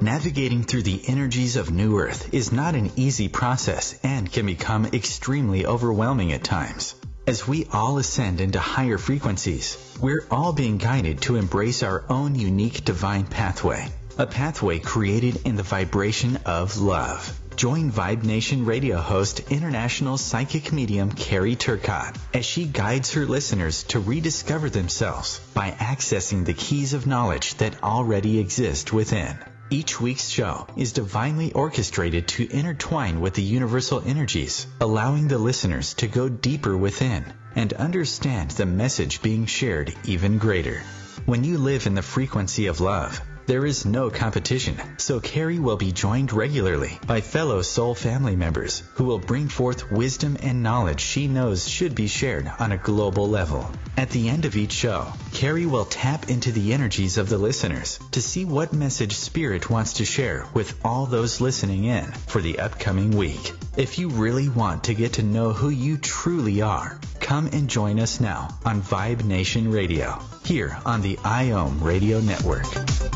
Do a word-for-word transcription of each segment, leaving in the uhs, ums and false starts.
Navigating through the energies of New Earth is not an easy process and can become extremely overwhelming at times. As we all ascend into higher frequencies, we're all being guided to embrace our own unique divine pathway, a pathway created in the vibration of love. Join Vibe Nation radio host, international psychic medium Carrie Turcotte, as she guides her listeners to rediscover themselves by accessing the keys of knowledge that already exist within. Each week's show is divinely orchestrated to intertwine with the universal energies, allowing the listeners to go deeper within and understand the message being shared even greater. When you live in the frequency of love, there is no competition, so Carrie will be joined regularly by fellow soul family members who will bring forth wisdom and knowledge she knows should be shared on a global level. At the end of each show, Carrie will tap into the energies of the listeners to see what message Spirit wants to share with all those listening in for the upcoming week. If you really want to get to know who you truly are, come and join us now on Vibe Nation Radio, here on the I O M Radio Network.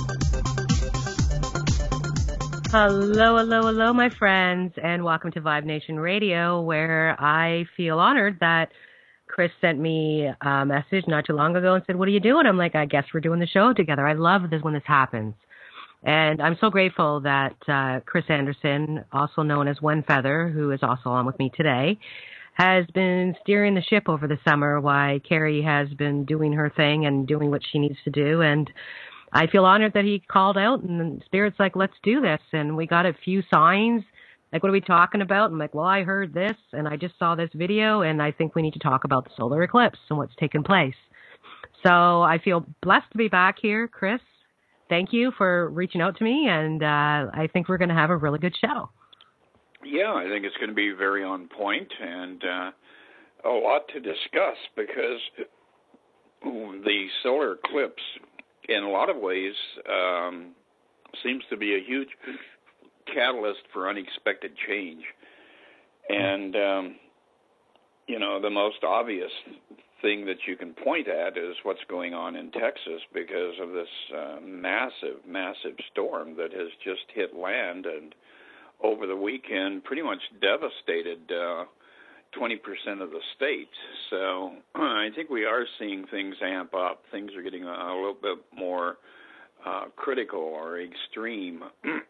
Hello, hello, hello, my friends, and welcome to Vibe Nation Radio, where I feel honored that Chris sent me a message not too long ago and said, what are you doing? I'm like, I guess we're doing the show together. I love this when this happens. And I'm so grateful that uh, Chris Anderson, also known as One Feather, who is also on with me today, has been steering the ship over the summer while Carrie has been doing her thing and doing what she needs to do. And I feel honored that he called out and Spirit's like, let's do this. And we got a few signs. Like, what are we talking about? I'm like, well, I heard this and I just saw this video and I think we need to talk about the solar eclipse and what's taken place. So I feel blessed to be back here. Chris, thank you for reaching out to me. And uh, I think we're going to have a really good show. Yeah, I think it's going to be very on point and uh, a lot to discuss because the solar eclipse, in a lot of ways, um, seems to be a huge catalyst for unexpected change. And, um, you know, the most obvious thing that you can point at is what's going on in Texas because of this uh, massive, massive storm that has just hit land and over the weekend pretty much devastated uh, twenty percent of the state. So I think we are seeing things amp up. Things are getting a, a little bit more uh, critical or extreme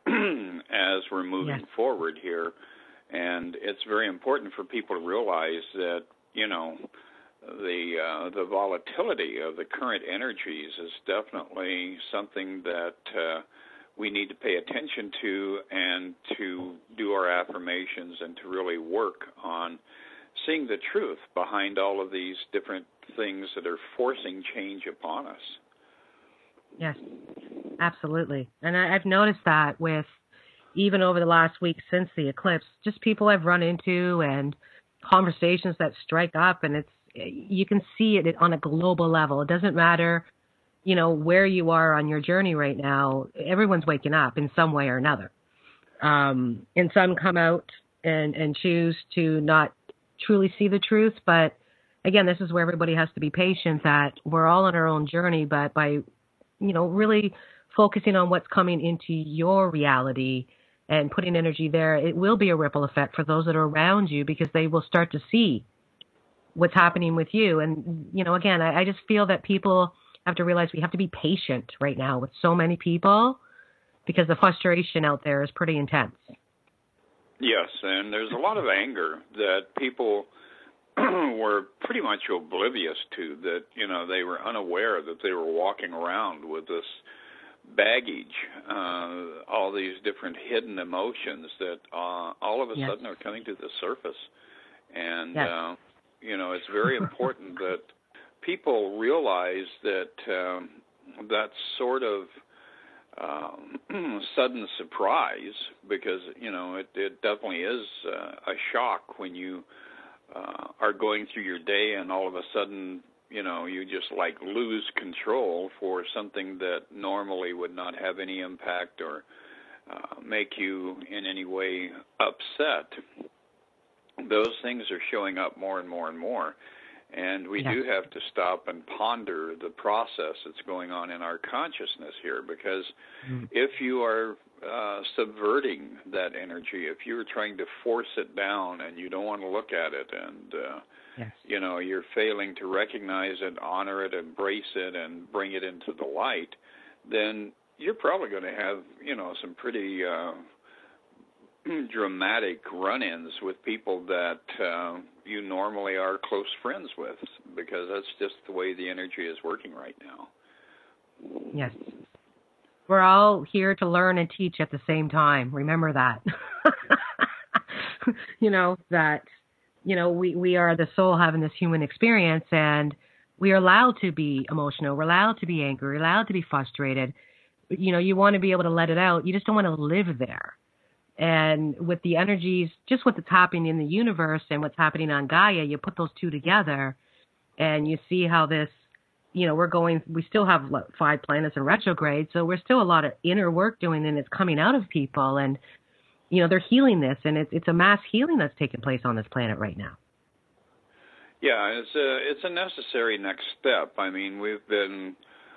as we're moving yes. forward here. And it's very important for people to realize that, you know, the uh, the volatility of the current energies is definitely something that uh, we need to pay attention to and to do our affirmations and to really work on seeing the truth behind all of these different things that are forcing change upon us. Yes, absolutely. And I, I've noticed that with even over the last week since the eclipse, just people I've run into and conversations that strike up, and it's you can see it on a global level. It doesn't matter, you know, where you are on your journey right now. Everyone's waking up in some way or another. Um, and some come out and, and choose to not truly see the truth. But again, this is where everybody has to be patient, that we're all on our own journey, but by, you know, really focusing on what's coming into your reality and putting energy there, it will be a ripple effect for those that are around you because they will start to see what's happening with you. And, you know, again, I, I just feel that people have to realize we have to be patient right now with so many people because the frustration out there is pretty intense. Yes, and there's a lot of anger that people were pretty much oblivious to, that, you know, they were unaware that they were walking around with this baggage, uh, all these different hidden emotions that uh, all of a yes. sudden are coming to the surface. And, yes. uh, you know, it's very important that people realize that um, that sort of um, sudden surprise, because, you know, it, it definitely is uh, a shock when you uh, are going through your day and all of a sudden, you know, you just like lose control for something that normally would not have any impact or uh, make you in any way upset. Those things are showing up more and more and more. And we yes. do have to stop and ponder the process that's going on in our consciousness here, because mm. if you are uh, subverting that energy, if you're trying to force it down and you don't want to look at it, and uh, yes. you know, you're failing to recognize it, honor it, embrace it, and bring it into the light, then you're probably going to have, you know, some pretty uh, dramatic run-ins with people that uh, you normally are close friends with, because that's just the way the energy is working right now. Yes. We're all here to learn and teach at the same time. Remember that. you know, that, you know, we, we are the soul having this human experience, and we are allowed to be emotional. We're allowed to be angry. We're allowed to be frustrated. You know, you want to be able to let it out. You just don't want to live there. And with the energies, just what's happening in the universe and what's happening on Gaia, you put those two together and you see how this, you know, we're going, we still have five planets in retrograde, so we're still a lot of inner work doing, and it's coming out of people. And, you know, they're healing this, and it's, it's a mass healing that's taking place on this planet right now. Yeah, it's a, it's a necessary next step. I mean, we've been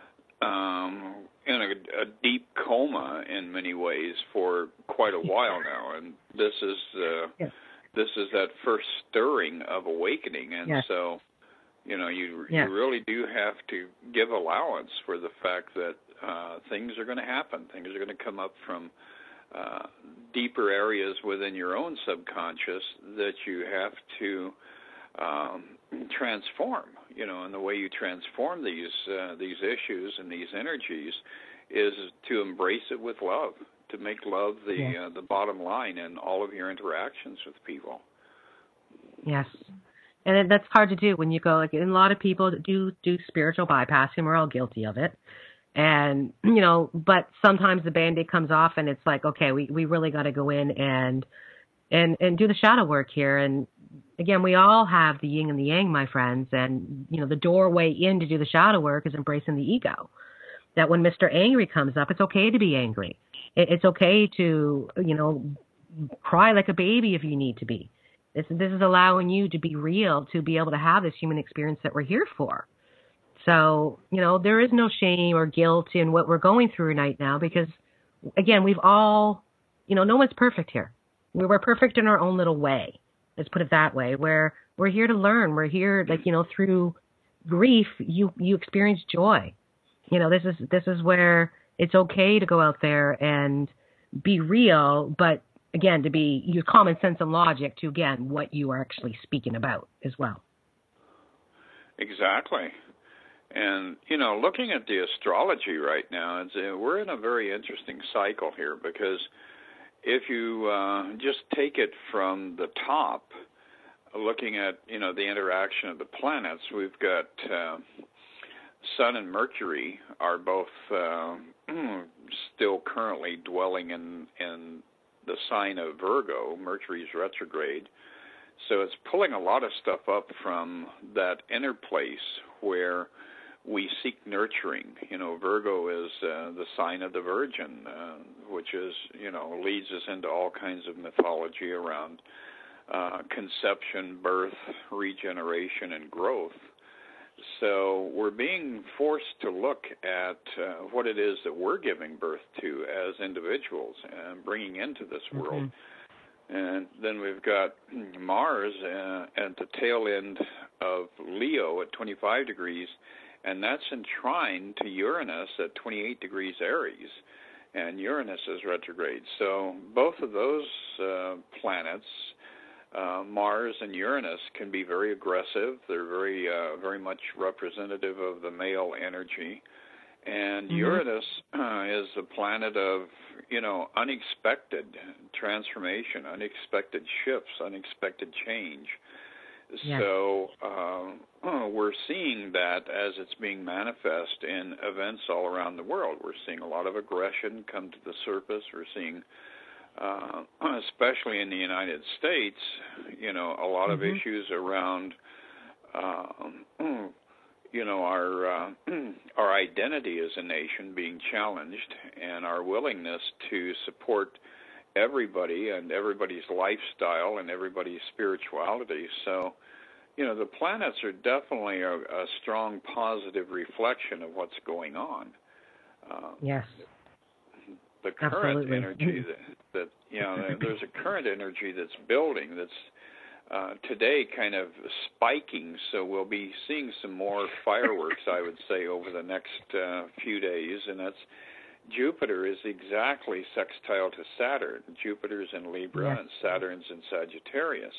um, in a, a deep coma in many ways for quite a while now, and this is uh, yes. this is that first stirring of awakening, and yes. so you know you yes. you really do have to give allowance for the fact that uh, things are going to happen, things are going to come up from uh, deeper areas within your own subconscious that you have to um, transform. You know, and the way you transform these uh, these issues and these energies is to embrace it with love, to make love the yes. uh, the bottom line in all of your interactions with people. Yes, and that's hard to do when you go. Like, and a lot of people do do spiritual bypassing. We're all guilty of it, and you know. But sometimes the Band-Aid comes off, and it's like, okay, we we really got to go in and and and do the shadow work here. And again, we all have the yin and the yang, my friends, and, you know, the doorway in to do the shadow work is embracing the ego. That when Mister Angry comes up, it's okay to be angry. It's okay to, you know, cry like a baby if you need to be. This, this is allowing you to be real, to be able to have this human experience that we're here for. So, you know, there is no shame or guilt in what we're going through right now, because, again, we've all, you know, no one's perfect here. We're perfect in our own little way. Let's put it that way, where we're here to learn. We're here, like, you know, through grief, you, you experience joy. You know, this is, this is where it's okay to go out there and be real, but again, to be, use common sense and logic to, again, what you are actually speaking about as well. Exactly. And, you know, looking at the astrology right now, it's, uh, we're in a very interesting cycle here, because if you uh, just take it from the top, looking at, you know, the interaction of the planets, we've got uh, Sun and Mercury are both uh, still currently dwelling in, in the sign of Virgo. Mercury's retrograde. So it's pulling a lot of stuff up from that inner place where we seek nurturing. You know, Virgo is uh, the sign of the Virgin, uh, which is, you know, leads us into all kinds of mythology around uh, conception, birth, regeneration, and growth. So we're being forced to look at uh, what it is that we're giving birth to as individuals and bringing into this mm-hmm. world. And then we've got Mars uh, at the tail end of Leo at twenty-five degrees, and that's enshrined to Uranus at twenty-eight degrees Aries, and Uranus is retrograde. So both of those uh, planets, uh, Mars and Uranus, can be very aggressive. They're very, uh, very much representative of the male energy. And mm-hmm. Uranus uh, is a planet of, you know, unexpected transformation, unexpected shifts, unexpected change. Yes. So uh, we're seeing that as it's being manifest in events all around the world. We're seeing a lot of aggression come to the surface. We're seeing, uh, especially in the United States, you know, a lot mm-hmm. of issues around, uh, you know, our uh, our identity as a nation being challenged, and our willingness to support everybody and everybody's lifestyle and everybody's spirituality. So, you know, the planets are definitely a, a strong positive reflection of what's going on. Uh, yes. The current Absolutely. energy that, that, you know, there's a current energy that's building that's uh, today kind of spiking, so we'll be seeing some more fireworks, I would say, over the next uh, few days, and that's Jupiter is exactly sextile to Saturn. Jupiter's in Libra yes. and Saturn's in Sagittarius.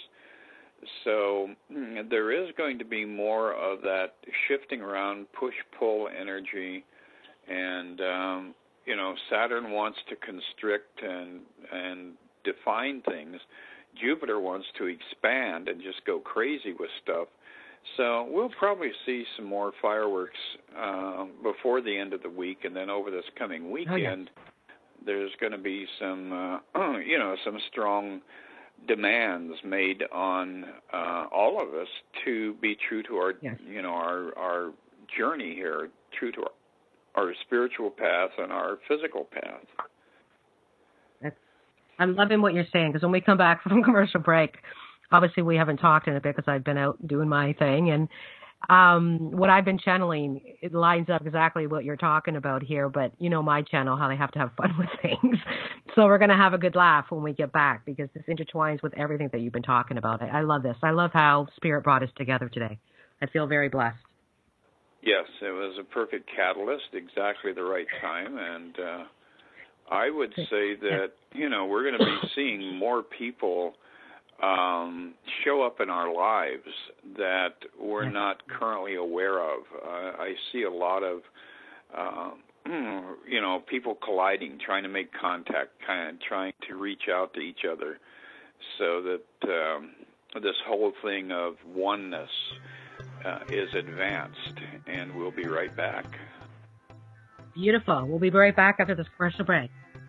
So mm, there is going to be more of that shifting around, push-pull energy, and um, you know, Saturn wants to constrict and and define things. Jupiter wants to expand and just go crazy with stuff. So we'll probably see some more fireworks uh, before the end of the week, and then over this coming weekend, oh, yes. there's going to be some, uh, you know, some strong demands made on uh, all of us to be true to our, yes. you know, our our journey here, true to our, our spiritual path and our physical path. That's, I'm loving what you're saying, because when we come back from commercial break, obviously we haven't talked in a bit because I've been out doing my thing, and um, what I've been channeling, it lines up exactly what you're talking about here, but you know my channel, how they have to have fun with things. So we're going to have a good laugh when we get back, because this intertwines with everything that you've been talking about. I, I love this. I love how Spirit brought us together today. I feel very blessed. Yes, it was a perfect catalyst, exactly the right time, and uh, I would say that, you know, we're going to be seeing more people um, show up in our lives that we're not currently aware of. Uh, I see a lot of, uh, you know, people colliding, trying to make contact, kind of trying to reach out to each other, so that um, this whole thing of oneness uh, is advanced. And we'll be right back. Beautiful. We'll be right back after this commercial break.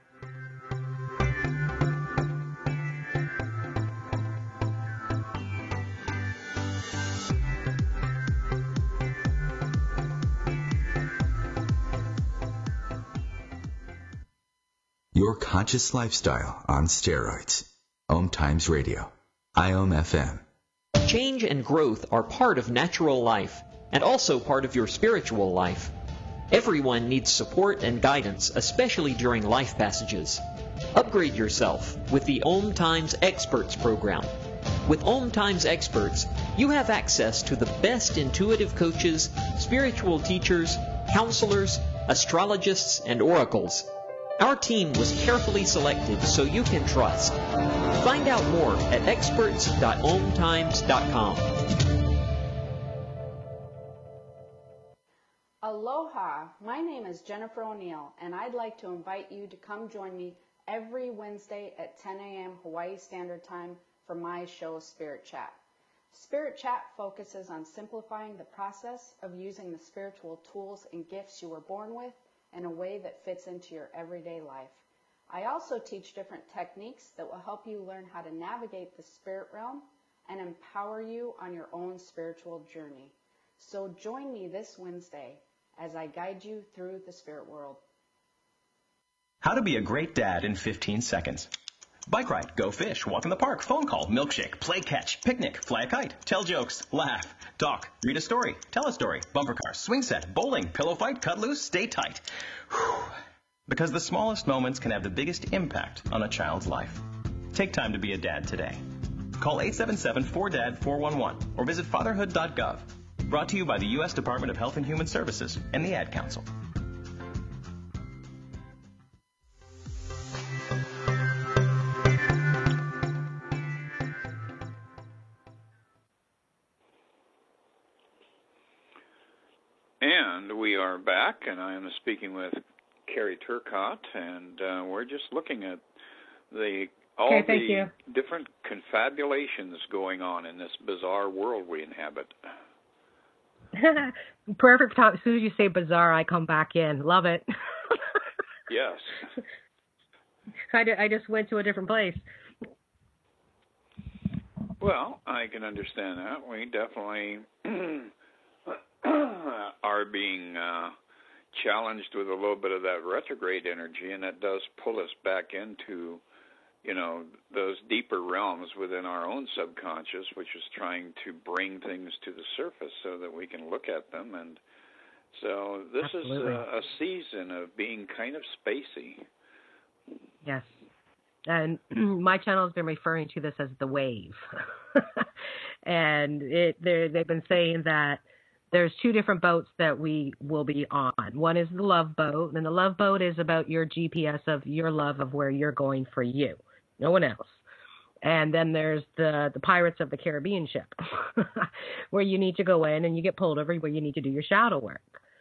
Your conscious lifestyle on steroids. Om Times Radio. I O M F M. Change and growth are part of natural life and also part of your spiritual life. Everyone needs support and guidance, especially during life passages. Upgrade yourself with the Om Times Experts program. With Om Times Experts, you have access to the best intuitive coaches, spiritual teachers, counselors, astrologists, and oracles. Our team was carefully selected so you can trust. Find out more at experts dot om times dot com. Aloha, my name is Jennifer O'Neill, and I'd like to invite you to come join me every Wednesday at ten a.m. Hawaii Standard Time for my show, Spirit Chat. Spirit Chat focuses on simplifying the process of using the spiritual tools and gifts you were born with in a way that fits into your everyday life. I also teach different techniques that will help you learn how to navigate the spirit realm and empower you on your own spiritual journey. So join me this Wednesday as I guide you through the spirit world. How to be a great dad in fifteen seconds. Bike ride, go fish, walk in the park, phone call, milkshake, play catch, picnic, fly a kite, tell jokes, laugh, talk, read a story, tell a story, bumper car, swing set, bowling, pillow fight, cut loose, stay tight. Whew. Because the smallest moments can have the biggest impact on a child's life. Take time to be a dad today. Call eight seven seven, four D A D, four one one or visit fatherhood dot gov. Brought to you by the U S Department of Health and Human Services and the Ad Council. And we are back, and I am speaking with Carrie Turcotte, and uh, we're just looking at the all okay, thank the you. different confabulations going on in this bizarre world we inhabit. Perfect time. As soon as you say bizarre, I come back in. Love it. Yes. I, d- I just went to a different place. Well, I can understand that. We definitely are being uh, challenged with a little bit of that retrograde energy, and that does pull us back into, you know, those deeper realms within our own subconscious, which is trying to bring things to the surface so that we can look at them. And so this Absolutely. is a, a season of being kind of spacey. Yes. And my channel has been referring to this as the wave. And it, they've been saying that there's two different boats that we will be on. One is the love boat, and the love boat is about your G P S of your love of where you're going for you, no one else. And then there's the, the Pirates of the Caribbean ship, where you need to go in and you get pulled over, where you need to do your shadow work.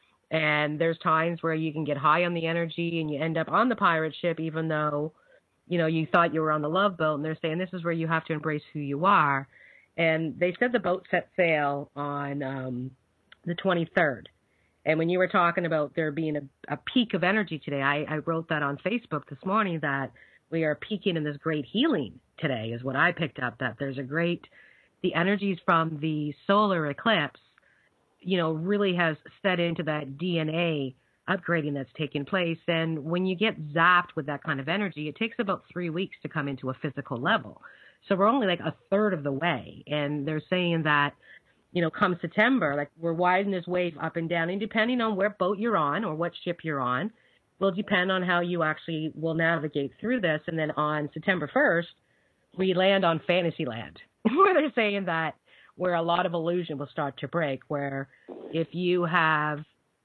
And there's times where you can get high on the energy and you end up on the pirate ship, even though, you know, you thought you were on the love boat. And they're saying this is where you have to embrace who you are. And they said the boat set sail on um, the twenty-third. And when you were talking about there being a, a peak of energy today, I, I wrote that on Facebook this morning, that we are peaking in this great healing today is what I picked up, that there's a great, the energies from the solar eclipse, you know, really has set into that D N A upgrading that's taking place. And when you get zapped with that kind of energy, it takes about three weeks to come into a physical level. So we're only like a third of the way. And they're saying that, you know, come September, like we're widening this wave up and down. And depending on where boat you're on or what ship you're on, will depend on how you actually will navigate through this. And then on September first, we land on Fantasyland, where they're saying that where a lot of illusion will start to break, where if you have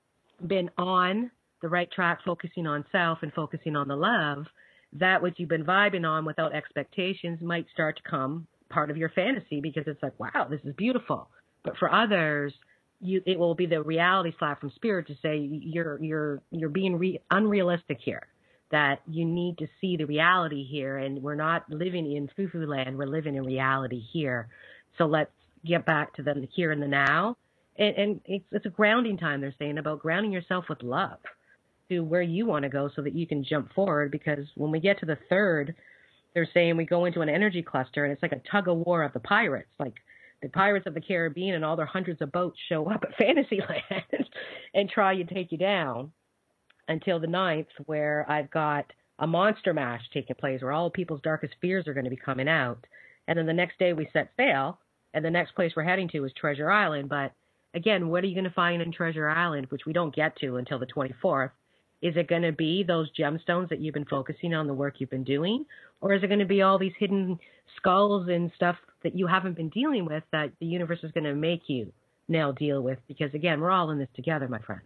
been on the right track, focusing on self and focusing on the love, that which you've been vibing on without expectations might start to come part of your fantasy, because it's like, wow, this is beautiful. But for others, you, it will be the reality slap from spirit to say you're you're you're being re- unrealistic here, that you need to see the reality here, and we're not living in foo-foo land, we're living in reality here. So let's get back to the here and the now. And, and it's, it's a grounding time, they're saying, about grounding yourself with love to where you want to go so that you can jump forward. Because when we get to the third, they're saying we go into an energy cluster, and it's like a tug of war of the pirates. Like the Pirates of the Caribbean and all their hundreds of boats show up at Fantasyland and try to take you down until the ninth, where I've got a monster mash taking place where all people's darkest fears are going to be coming out. And then the next day we set sail, and the next place we're heading to is Treasure Island. But again, what are you going to find in Treasure Island, which we don't get to until the twenty-fourth? Is it going to be those gemstones that you've been focusing on, the work you've been doing? Or is it going to be all these hidden skulls and stuff that you haven't been dealing with that the universe is going to make you now deal with? Because, again, we're all in this together, my friends.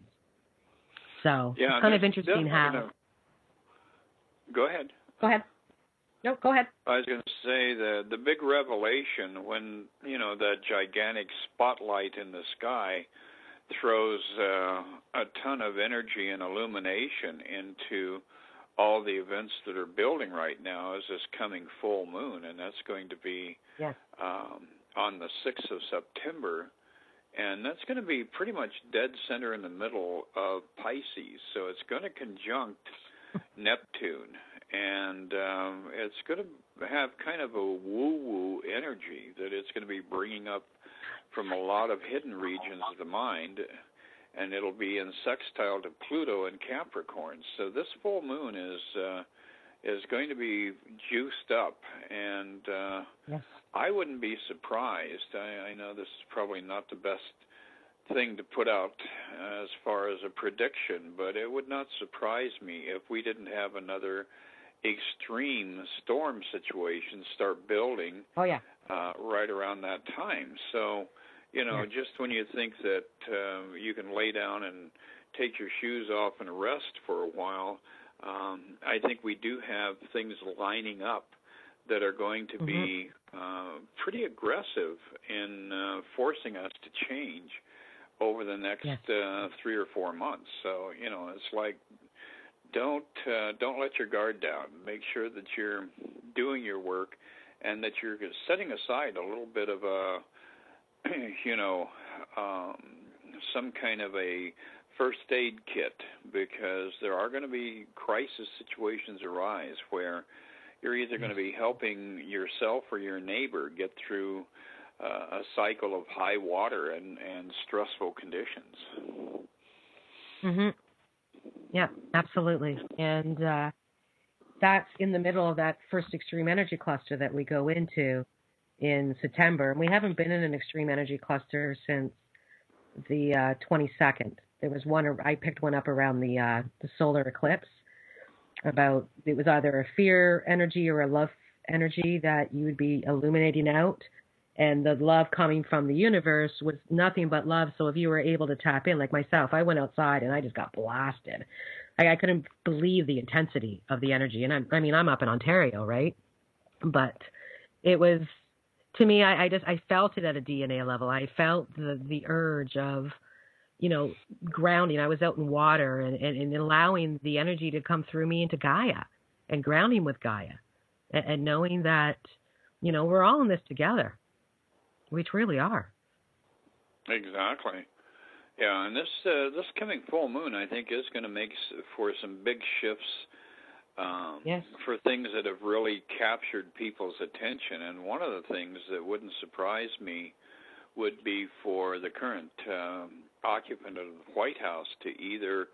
So yeah, it's kind of interesting how... Gonna... Go ahead. Go ahead. No, go ahead. I was going to say the the big revelation when, you know, that gigantic spotlight in the sky throws uh, a ton of energy and illumination into all the events that are building right now, is this coming full moon, and that's going to be yes. um, on the sixth of September, and that's going to be pretty much dead center in the middle of Pisces, so it's going to conjunct Neptune, and um, it's going to have kind of a woo-woo energy that it's going to be bringing up from a lot of hidden regions of the mind, and it'll be in sextile to Pluto and Capricorn. So this full moon is uh, is going to be juiced up, and uh, yes. I wouldn't be surprised. I, I know this is probably not the best thing to put out as far as a prediction, but it would not surprise me if we didn't have another extreme storm situation start building oh, yeah. uh, right around that time. So, you know, yeah. just when you think that uh, you can lay down and take your shoes off and rest for a while, um, I think we do have things lining up that are going to mm-hmm. be uh, pretty aggressive in uh, forcing us to change over the next yes. uh, three or four months. So, you know, it's like, don't uh, don't let your guard down. Make sure that you're doing your work and that you're setting aside a little bit of a, you know, um, some kind of a first aid kit, because there are going to be crisis situations arise where you're either going to be helping yourself or your neighbor get through uh, a cycle of high water and, and stressful conditions. Mm-hmm. Yeah, absolutely. And uh, that's in the middle of that first extreme energy cluster that we go into in September. And we haven't been in an extreme energy cluster since the uh, twenty-second. There was one, I picked one up around the uh, the solar eclipse about, it was either a fear energy or a love energy that you would be illuminating out. And the love coming from the universe was nothing but love. So if you were able to tap in, like myself, I went outside and I just got blasted. I, I couldn't believe the intensity of the energy. And I'm, I mean, I'm up in Ontario, right? But it was, to me, I, I just, I felt it at a D N A level. I felt the, the urge of, you know, grounding. I was out in water and, and, and allowing the energy to come through me into Gaia and grounding with Gaia and, and knowing that, you know, we're all in this together. We truly are. Exactly. Yeah, and this uh, this coming full moon, I think, is going to make for some big shifts um, yes. for things that have really captured people's attention. And one of the things that wouldn't surprise me would be for the current uh, occupant of the White House to either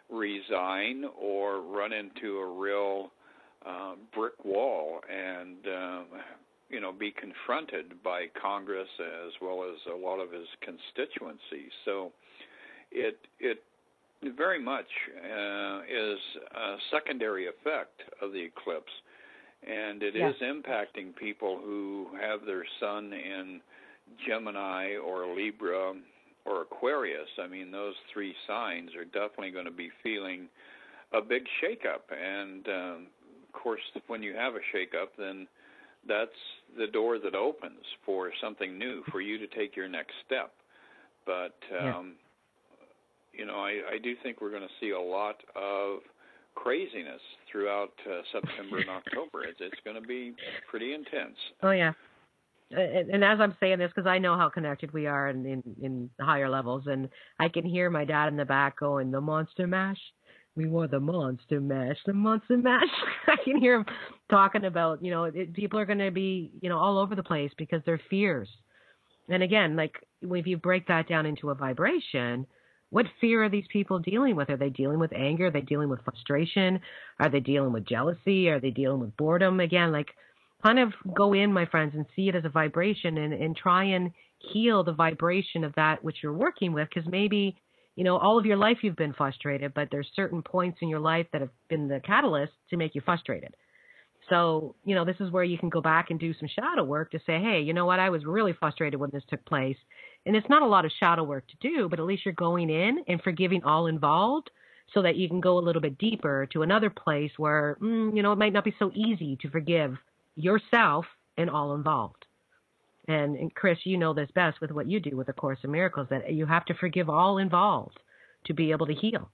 resign or run into a real uh, brick wall and uh, you know, be confronted by Congress as well as a lot of his constituency. So it it very much uh, is a secondary effect of the eclipse, and it yeah. is impacting people who have their sun in Gemini or Libra or Aquarius. I mean, those three signs are definitely going to be feeling a big shakeup, and um, of course, when you have a shakeup, then that's the door that opens for something new, for you to take your next step. But, um, yeah. you know, I, I do think we're going to see a lot of craziness throughout uh, September and October. It's, it's going to be pretty intense. Oh, yeah. And, and as I'm saying this, because I know how connected we are in, in, in higher levels, and I can hear my dad in the back going, the monster mash. We want the monster mash, the monster mash. I can hear him talking about, you know, it, people are going to be, you know, all over the place because they're fears. And again, like if you break that down into a vibration, what fear are these people dealing with? Are they dealing with anger? Are they dealing with frustration? Are they dealing with jealousy? Are they dealing with boredom? Again, like kind of go in, my friends, and see it as a vibration and, and try and heal the vibration of that which you're working with, because maybe, you know, all of your life you've been frustrated, but there's certain points in your life that have been the catalyst to make you frustrated. So, you know, this is where you can go back and do some shadow work to say, hey, you know what, I was really frustrated when this took place. And it's not a lot of shadow work to do, but at least you're going in and forgiving all involved so that you can go a little bit deeper to another place where, mm, you know, it might not be so easy to forgive yourself and all involved. And, and Chris, you know this best with what you do with the Course in Miracles, that you have to forgive all involved to be able to heal.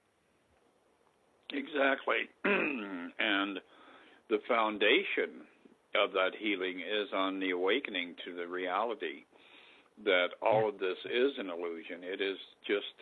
Exactly. And the foundation of that healing is on the awakening to the reality that all of this is an illusion. It is just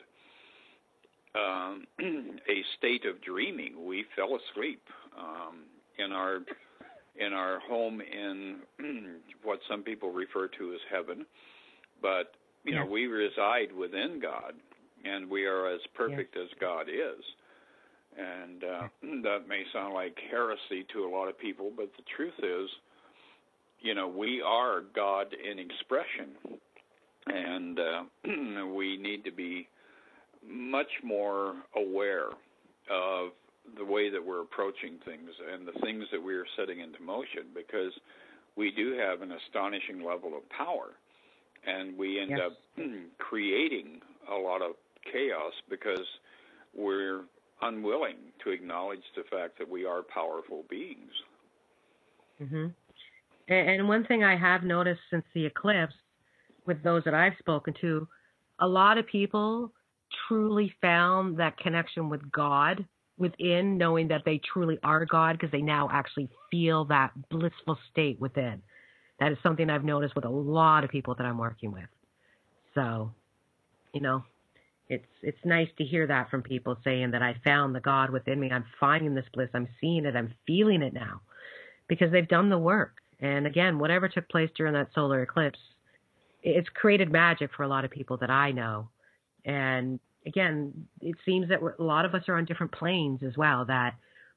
um, a state of dreaming. We fell asleep um, in our in our home in what some people refer to as heaven, but you yes. know, we reside within God, and we are as perfect yes. as God is. And uh, that may sound like heresy to a lot of people, but the truth is, you know, we are God in expression, and uh, we need to be much more aware of the way that we're approaching things and the things that we are setting into motion, because we do have an astonishing level of power, and we end yes. up creating a lot of chaos because we're unwilling to acknowledge the fact that we are powerful beings. Mm-hmm. And one thing I have noticed since the eclipse with those that I've spoken to, a lot of people truly found that connection with God within, knowing that they truly are God, because they now actually feel that blissful state within. That is something I've noticed with a lot of people that I'm working with. So, you know, it's it's nice to hear that from people saying that I found the God within me. I'm finding this bliss. I'm seeing it. I'm feeling it now, because they've done the work. And again, whatever took place during that solar eclipse, it's created magic for a lot of people that I know. And again, it seems that we're, a lot of us are on different planes as well, that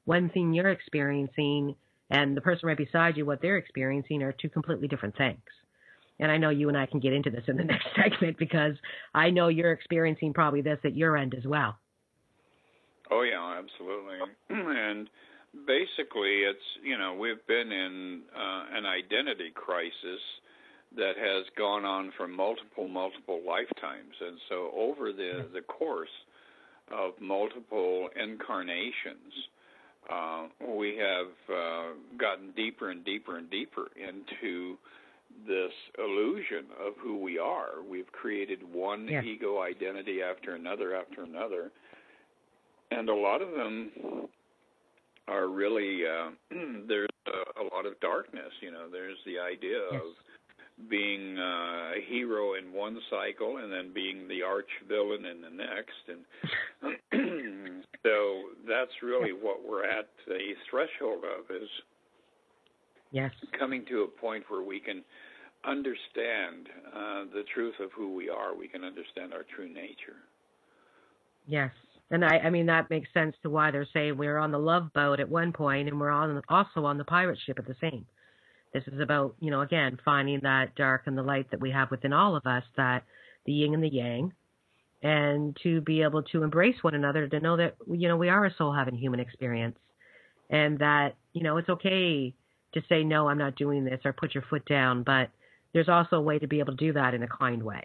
one thing you're experiencing and the person right beside you, what they're experiencing are two completely different things. And I know you and I can get into this in the next segment because I know you're experiencing probably this at your end as well. Oh, yeah, absolutely. And basically, it's, you know, we've been in uh, an identity crisis that has gone on for multiple, multiple lifetimes. And so over the, the course of multiple incarnations, uh, we have uh, gotten deeper and deeper and deeper into this illusion of who we are. We've created one yeah. ego identity after another after another. And a lot of them are really, uh, there's a, a lot of darkness. You know, there's the idea yes. of being uh, a hero in one cycle and then being the arch villain in the next. And so that's really what we're at the threshold of, is yes. coming to a point where we can understand uh, the truth of who we are. We can understand our true nature. Yes. And I, I mean, that makes sense to why they're saying we're on the love boat at one point and we're on also on the pirate ship at the same. This is about, you know, again, finding that dark and the light that we have within all of us, that the yin and the yang, and to be able to embrace one another, to know that, you know, we are a soul having human experience, and that, you know, it's okay to say, no, I'm not doing this, or put your foot down, but there's also a way to be able to do that in a kind way.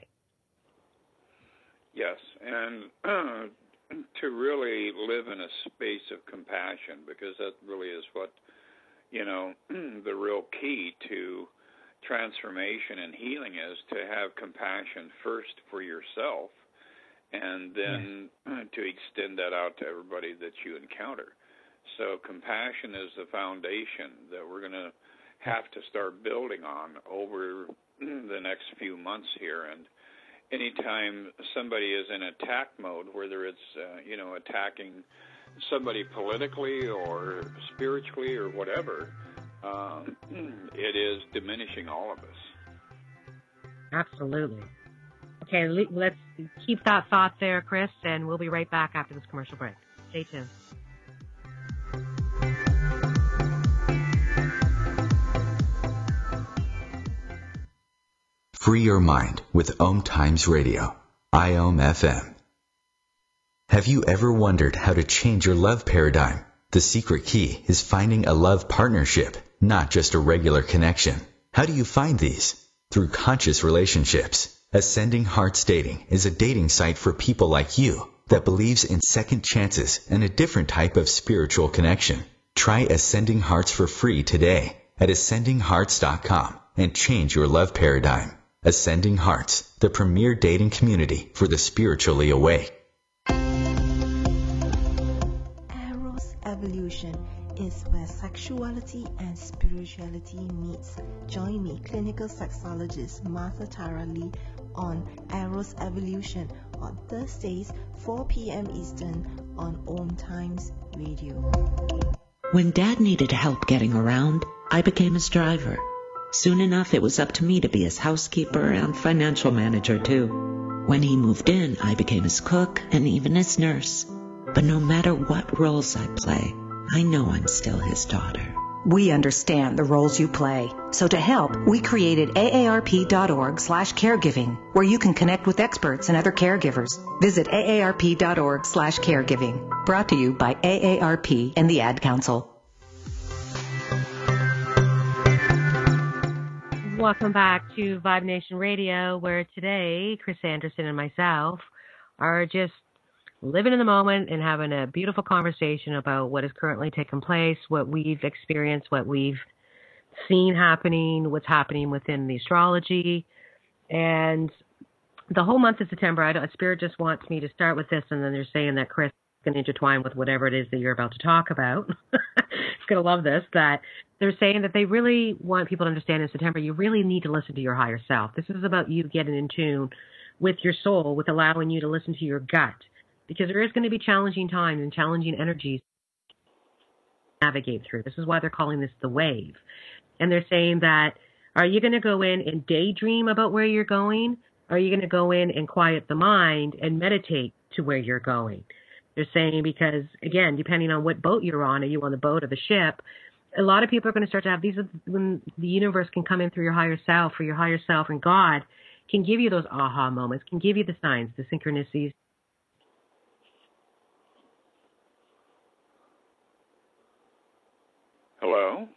Yes, and uh, to really live in a space of compassion, because that really is what, you know, the real key to transformation and healing is, to have compassion first for yourself, and then yes. to extend that out to everybody that you encounter. So compassion is the foundation that we're going to have to start building on over the next few months here. And anytime somebody is in attack mode, whether it's, uh, you know, attacking somebody politically or spiritually or whatever, um, it is diminishing all of us. Absolutely. Okay, let's keep that thought there, Chris, and we'll be right back after this commercial break. Stay tuned. Free your mind with Om Times Radio, I O M F M. Have you ever wondered how to change your love paradigm? The secret key is finding a love partnership, not just a regular connection. How do you find these? Through conscious relationships. Ascending Hearts Dating is a dating site for people like you that believes in second chances and a different type of spiritual connection. Try Ascending Hearts for free today at ascending hearts dot com and change your love paradigm. Ascending Hearts, the premier dating community for the spiritually awake. Eros Evolution is where sexuality and spirituality meets. Join me, clinical sexologist Martha Tara Lee, on Eros Evolution on Thursdays, four p.m. Eastern on Om Times Radio. When Dad needed help getting around, I became his driver. Soon enough, it was up to me to be his housekeeper and financial manager, too. When he moved in, I became his cook and even his nurse. But no matter what roles I play, I know I'm still his daughter. We understand the roles you play. So to help, we created A A R P dot org slash caregiving, where you can connect with experts and other caregivers. Visit A A R P dot org slash caregiving. Brought to you by A A R P and the Ad Council. Welcome back to Vibe Nation Radio, where today Chris Anderson and myself are just living in the moment and having a beautiful conversation about what is currently taking place, what we've experienced, what we've seen happening, what's happening within the astrology. And the whole month of September, I don't, Spirit just wants me to start with this, and then they're saying that Chris can intertwine with whatever it is that you're about to talk about. He's going to love this, that they're saying that they really want people to understand in September, you really need to listen to your higher self. This is about you getting in tune with your soul, with allowing you to listen to your gut, because there is going to be challenging times and challenging energies to navigate through. This is why they're calling this the wave. And they're saying that, are you going to go in and daydream about where you're going? Or are you going to go in and quiet the mind and meditate to where you're going? They're saying because, again, depending on what boat you're on, are you on the boat or the ship, a lot of people are going to start to have these, when the universe can come in through your higher self, or your higher self and God can give you those aha moments, can give you the signs, the synchronicities. Hello?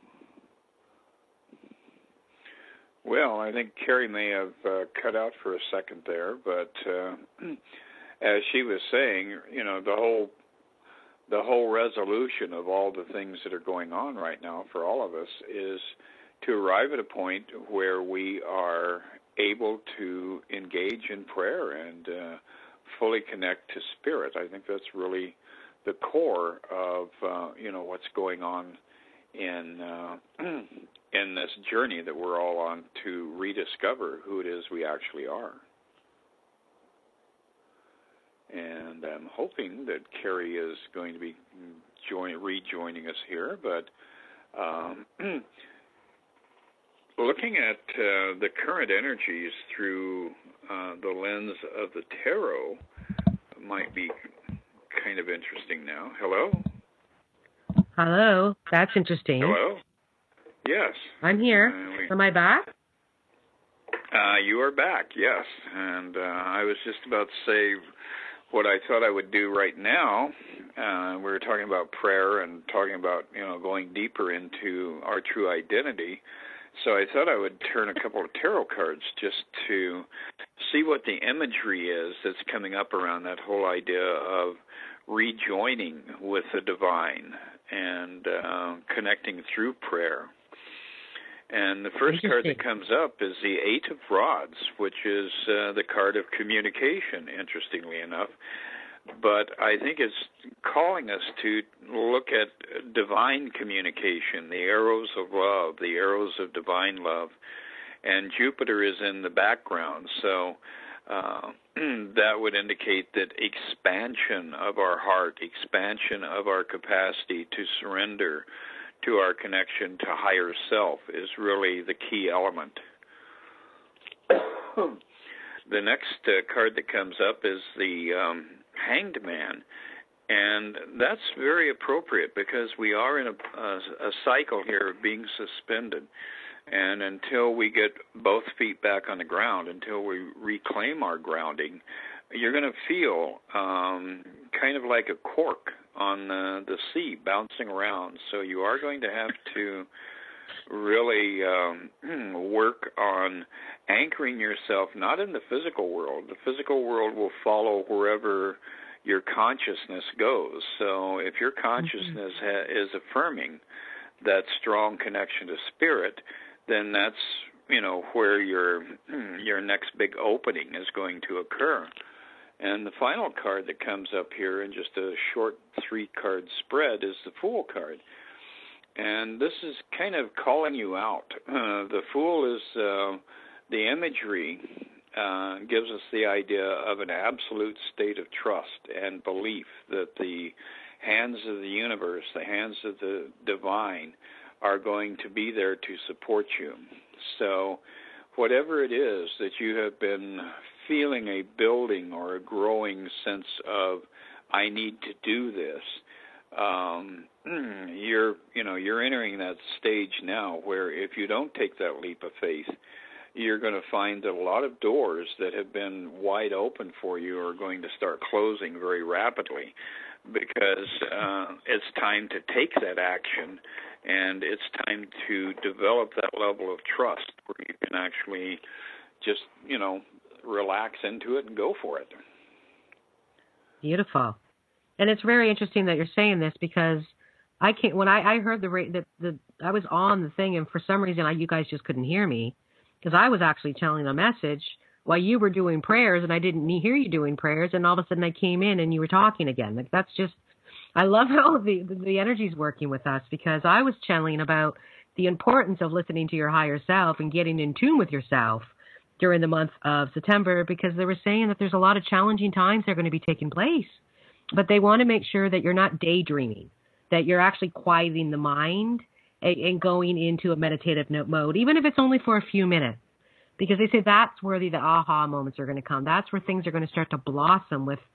Well, I think Carrie may have uh, cut out for a second there, but uh, as she was saying, you know, the whole the whole resolution of all the things that are going on right now for all of us is to arrive at a point where we are able to engage in prayer and uh, fully connect to Spirit. I think that's really the core of, uh, you know, what's going on in uh, in this journey that we're all on to rediscover who it is we actually are. And I'm hoping that Carrie is going to be join, rejoining us here, but um, looking at uh, the current energies through uh, the lens of the tarot might be kind of interesting now. Hello? Hello. That's interesting. Hello? Yes. I'm here. Uh, we, Am I back? Uh, you are back, yes. And uh, I was just about to say what I thought I would do right now. Uh, we were talking about prayer and talking about, you know, going deeper into our true identity. So I thought I would turn a couple of tarot cards just to see what the imagery is that's coming up around that whole idea of rejoining with the divine and uh, connecting through prayer. And the first card that comes up is the Eight of Rods, which is uh, the card of communication, interestingly enough. But I think it's calling us to look at divine communication, the arrows of love, the arrows of divine love. And Jupiter is in the background, so uh, that would indicate that expansion of our heart, expansion of our capacity to surrender to our connection to higher self is really the key element. The next uh, card that comes up is the um, Hanged Man, and that's very appropriate because we are in a, a, a cycle here of being suspended, and until we get both feet back on the ground, until we reclaim our grounding, you're going to feel um, kind of like a cork on the, the sea bouncing around. So you are going to have to really um, work on anchoring yourself not in the physical world. The physical world will follow wherever your consciousness goes. So if your consciousness ha- is affirming that strong connection to Spirit, then that's, you know, where your your next big opening is going to occur. And the final card that comes up here in just a short three-card spread is the Fool card. And this is kind of calling you out. Uh, the Fool is uh, the imagery uh, gives us the idea of an absolute state of trust and belief that the hands of the universe, the hands of the divine, are going to be there to support you. So whatever it is that you have been feeling a building or a growing sense of, I need to do this, um, you're, you know, you're entering that stage now where if you don't take that leap of faith, you're going to find that a lot of doors that have been wide open for you are going to start closing very rapidly because uh, it's time to take that action, and it's time to develop that level of trust where you can actually just, you know, relax into it and go for it. Beautiful. And it's very interesting that you're saying this because I can't, when I, I heard the, the, the, I was on the thing and for some reason I, you guys just couldn't hear me because I was actually telling a message while you were doing prayers and I didn't hear you doing prayers, and all of a sudden I came in and you were talking again. Like that's just, I love how the, the, the energy's working with us because I was channeling about the importance of listening to your higher self and getting in tune with yourself during the month of September, because they were saying that there's a lot of challenging times that are going to be taking place, but they want to make sure that you're not daydreaming, that you're actually quieting the mind and, and going into a meditative mode, even if it's only for a few minutes, because they say that's where the, the aha moments are going to come. That's where things are going to start to blossom with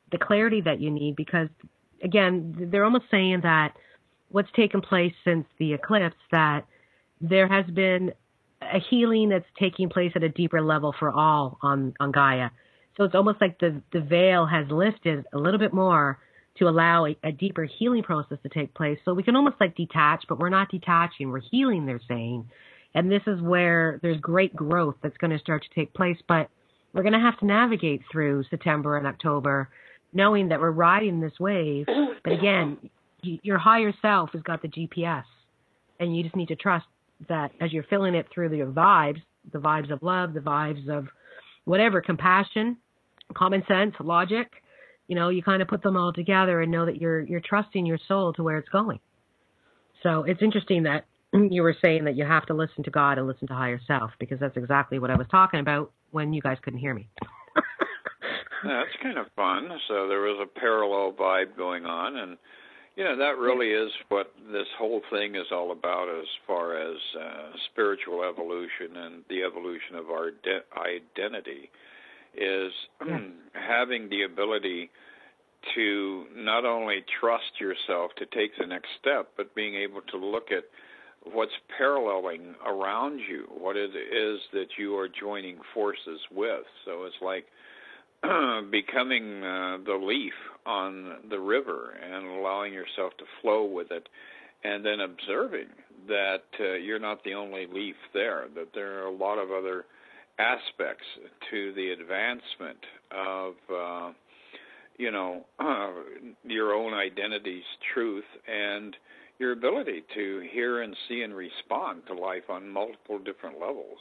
the clarity that you need, because, again, they're almost saying that what's taken place since the eclipse, that there has been a healing that's taking place at a deeper level for all on, on Gaia. So it's almost like the, the veil has lifted a little bit more to allow a, a deeper healing process to take place. So we can almost like detach, but we're not detaching. We're healing, they're saying. And this is where there's great growth that's going to start to take place. But we're going to have to navigate through September and October, knowing that we're riding this wave. But again, y- your higher self has got the G P S. And you just need to trust that as you're filling it through your vibes, the vibes of love, the vibes of whatever, compassion, common sense, logic, you know, you kind of put them all together and know that you're you're trusting your soul to where it's going. So it's interesting that you were saying that you have to listen to God and listen to higher self, because that's exactly what I was talking about when you guys couldn't hear me. That's kind of fun. So there was a parallel vibe going on, and you know, that really is what this whole thing is all about as far as uh, spiritual evolution and the evolution of our de- identity, is yeah. having the ability to not only trust yourself to take the next step, but being able to look at what's paralleling around you, what it is that you are joining forces with. So it's like becoming uh, the leaf on the river and allowing yourself to flow with it, and then observing that uh, you're not the only leaf there, that there are a lot of other aspects to the advancement of, uh, you know, uh, your own identity's truth and your ability to hear and see and respond to life on multiple different levels.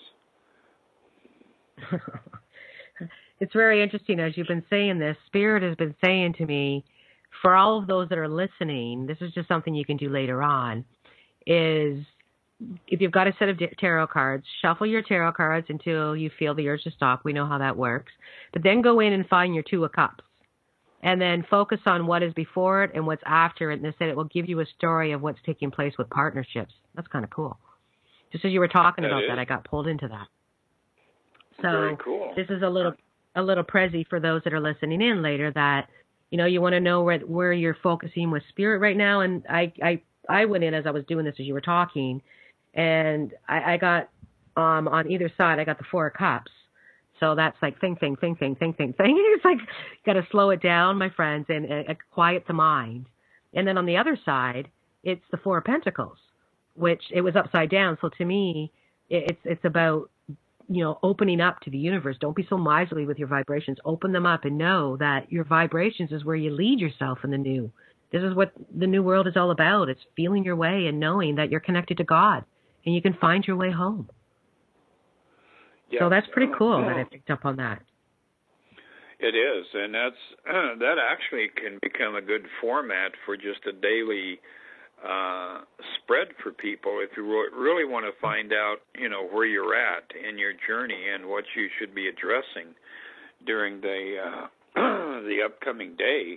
It's very interesting, as you've been saying this, Spirit has been saying to me, for all of those that are listening, this is just something you can do later on, is if you've got a set of tarot cards, shuffle your tarot cards until you feel the urge to stop. We know how that works. But then go in and find your Two of Cups. And then focus on what is before it and what's after it. And they said it will give you a story of what's taking place with partnerships. That's kind of cool. Just as you were talking that about is. that, I got pulled into that. So Very cool. This is a little a little prezi for those that are listening in later, that, you know, you want to know where where you're focusing with Spirit right now. And I I, I went in as I was doing this as you were talking, and I, I got um, on either side, I got the Four of Cups. So that's like think, think, think, think, think, think, think. It's like, got to slow it down, my friends, and, and quiet the mind. And then on the other side, it's the Four of Pentacles, which it was upside down. So to me, it's it's about, you know, opening up to the universe. Don't be so miserly with your vibrations. Open them up and know that your vibrations is where you lead yourself in the new. This is what the new world is all about. It's feeling your way and knowing that you're connected to God and you can find your way home. Yes. So that's pretty cool that I picked up on that. It is, and that's uh, that actually can become a good format for just a daily uh, spread for people if you really want to find out, you know, where you're at in your journey and what you should be addressing during the uh, the upcoming day.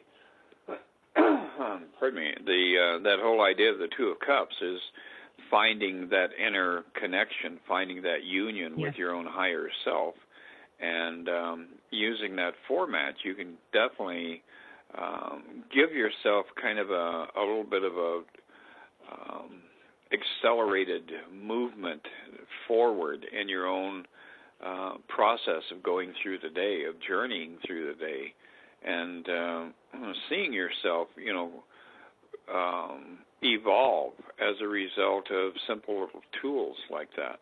Pardon me. The uh, that whole idea of the Two of Cups is finding that inner connection, finding that union yeah. with your own higher self, and um, using that format, you can definitely um, give yourself kind of a, a little bit of a um, accelerated movement forward in your own uh, process of going through the day, of journeying through the day, and uh, seeing yourself, you know, um, evolve as a result of simple little tools like that.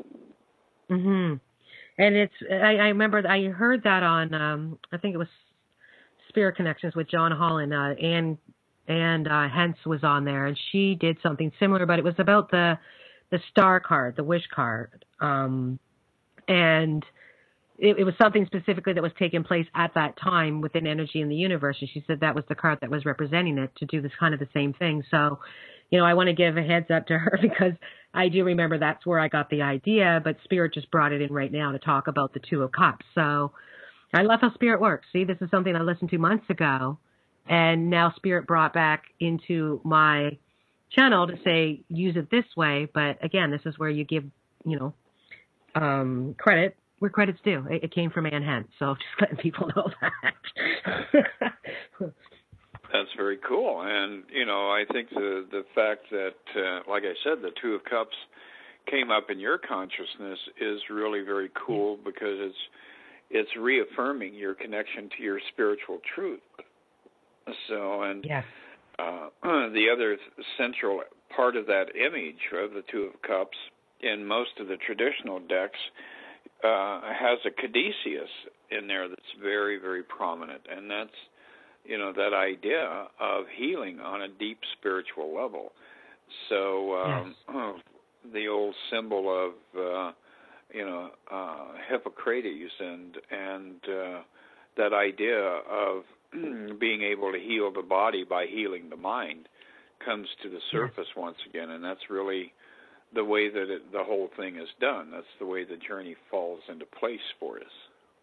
Mhm. And it's I, I remember I heard that on um, I think it was Spirit Connections with John Holland, uh, and and uh, Hence was on there, and she did something similar, but it was about the the star card, the wish card, um, and it, it was something specifically that was taking place at that time within energy in the universe. And she said that was the card that was representing it to do this kind of the same thing. So, you know, I want to give a heads up to her because I do remember that's where I got the idea, but Spirit just brought it in right now to talk about the Two of Cups. So I love how Spirit works. See, this is something I listened to months ago, and now Spirit brought back into my channel to say, use it this way. But again, this is where you give, you know, um, credit where credit's due. It, it came from Ann Hent, so just letting people know that. That's very cool. And, you know, I think the the fact that, uh, like I said, the Two of Cups came up in your consciousness is really very cool because it's it's reaffirming your connection to your spiritual truth. So, and yes. uh, the other central part of that image of the Two of Cups in most of the traditional decks uh, has a caduceus in there that's very, very prominent, and that's, you know, that idea of healing on a deep spiritual level. So um, yes. the old symbol of, uh, you know, uh, Hippocrates and and uh, that idea of being able to heal the body by healing the mind comes to the surface yes. once again, and that's really the way that it, the whole thing is done. That's the way the journey falls into place for us.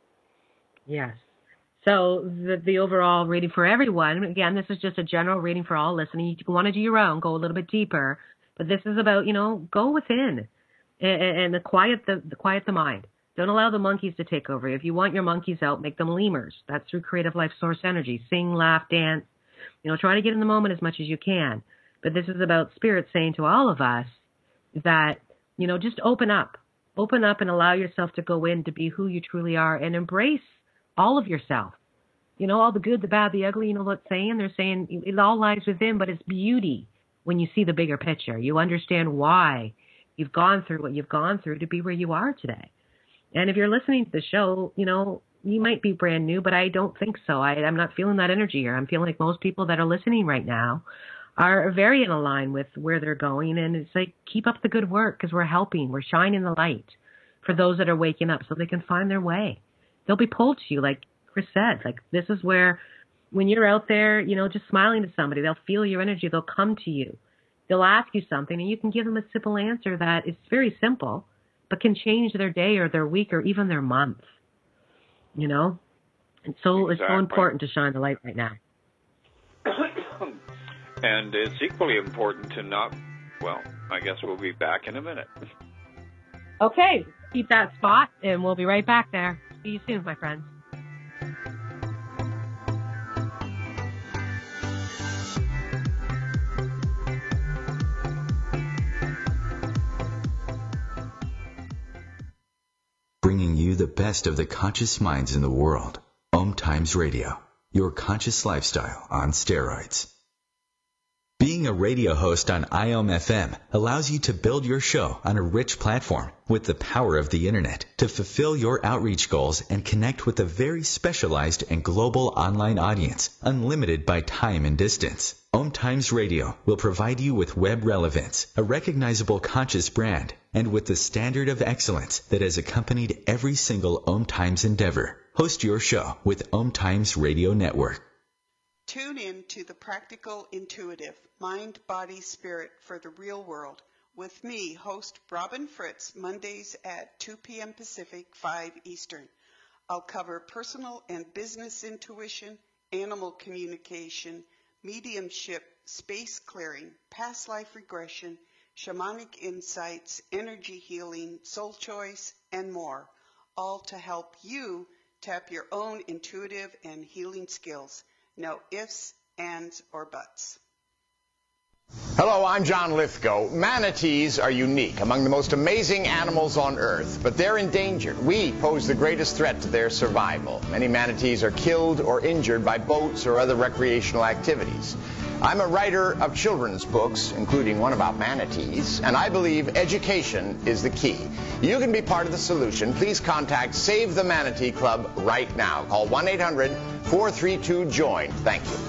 Yes. So the, the overall reading for everyone, again, this is just a general reading for all listening. You want to do your own, go a little bit deeper, but this is about, you know, go within and, and the quiet the, the quiet the mind. Don't allow the monkeys to take over. If you want your monkeys out, make them lemurs. That's through creative life source energy. Sing, laugh, dance. You know, try to get in the moment as much as you can. But this is about Spirit saying to all of us that, you know, just open up. Open up and allow yourself to go in to be who you truly are and embrace all of yourself. You know, all the good, the bad, the ugly, you know what they're saying? They're saying it all lies within, but it's beauty when you see the bigger picture. You understand why you've gone through what you've gone through to be where you are today. And if you're listening to the show, you know, you might be brand new, but I don't think so. I, I'm not feeling that energy here. I'm feeling like most people that are listening right now are very in line with where they're going. And it's like, keep up the good work because we're helping. We're shining the light for those that are waking up so they can find their way. They'll be pulled to you, like Chris said. Like, this is where when you're out there, you know, just smiling to somebody, they'll feel your energy. They'll come to you. They'll ask you something, and you can give them a simple answer that is very simple, but can change their day or their week or even their month, you know? And so exactly. It's so important to shine the light right now. And it's equally important to not, well, I guess we'll be back in a minute. Okay, keep that spot, and we'll be right back there. See you soon, my friends. Bringing you the best of the conscious minds in the world. Om Times Radio, your conscious lifestyle on steroids. Being a radio host on I O M F M allows you to build your show on a rich platform with the power of the internet to fulfill your outreach goals and connect with a very specialized and global online audience, unlimited by time and distance. Om Times Radio will provide you with web relevance, a recognizable conscious brand, and with the standard of excellence that has accompanied every single Om Times endeavor. Host your show with Om Times Radio Network. Tune in to the Practical Intuitive, Mind, Body, Spirit for the Real World with me, host Robin Fritz, Mondays at two p.m. Pacific, five Eastern. I'll cover personal and business intuition, animal communication, mediumship, space clearing, past life regression, shamanic insights, energy healing, soul choice, and more, all to help you tap your own intuitive and healing skills. No ifs, ands, or buts. Hello, I'm John Lithgow. Manatees are unique, among the most amazing animals on Earth, but they're endangered. We pose the greatest threat to their survival. Many manatees are killed or injured by boats or other recreational activities. I'm a writer of children's books, including one about manatees, and I believe education is the key. You can be part of the solution. Please contact Save the Manatee Club right now. Call one eight hundred, four three two, join. Thank you.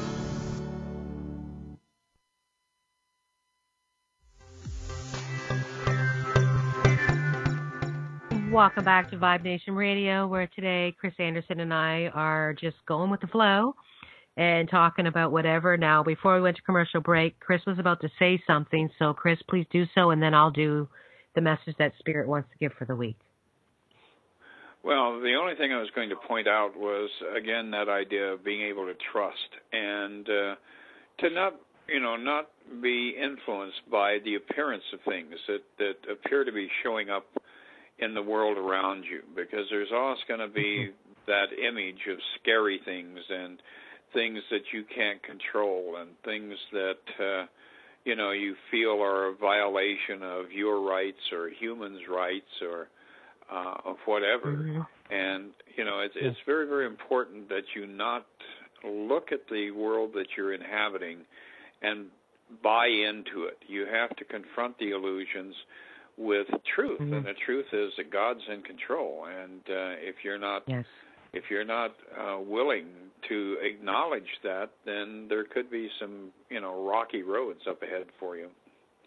Welcome back to Vibe Nation Radio, where today Chris Anderson and I are just going with the flow and talking about whatever. Now, before we went to commercial break, Chris was about to say something, so Chris, please do so, and then I'll do the message that Spirit wants to give for the week. Well, the only thing I was going to point out was, again, that idea of being able to trust and uh, to not, you know, not be influenced by the appearance of things that, that appear to be showing up in the world around you, because there's always going to be that image of scary things and things that you can't control and things that, uh, you know, you feel are a violation of your rights or humans' rights or uh, of whatever. Mm-hmm. And, you know, it's, it's very, very important that you not look at the world that you're inhabiting and buy into it. You have to confront the illusions with truth, mm-hmm. and the truth is that God's in control. And uh, if you're not, yes. if you're not uh, willing to acknowledge that, then there could be some, you know, rocky roads up ahead for you.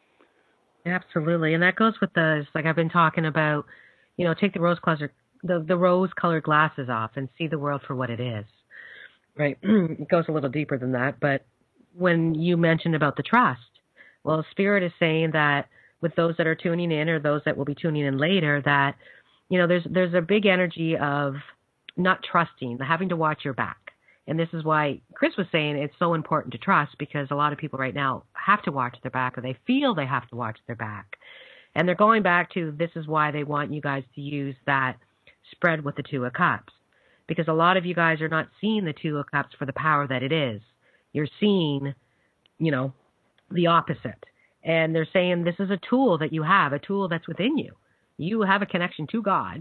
Absolutely, and that goes with the, like I've been talking about, you know, take the rose colored the the rose colored glasses off and see the world for what it is. Right, it goes a little deeper than that, but when you mentioned about the trust, well, Spirit is saying that with those that are tuning in or those that will be tuning in later, that, you know, there's there's a big energy of not trusting, having to watch your back. And this is why Chris was saying it's so important to trust, because a lot of people right now have to watch their back, or they feel they have to watch their back. And they're going back to, this is why they want you guys to use that spread with the Two of Cups. Because a lot of you guys are not seeing the Two of Cups for the power that it is. You're seeing, you know, the opposite. And they're saying this is a tool that you have, a tool that's within you. You have a connection to God.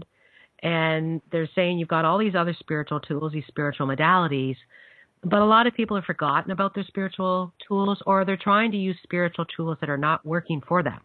And they're saying you've got all these other spiritual tools, these spiritual modalities. But a lot of people have forgotten about their spiritual tools, or they're trying to use spiritual tools that are not working for them.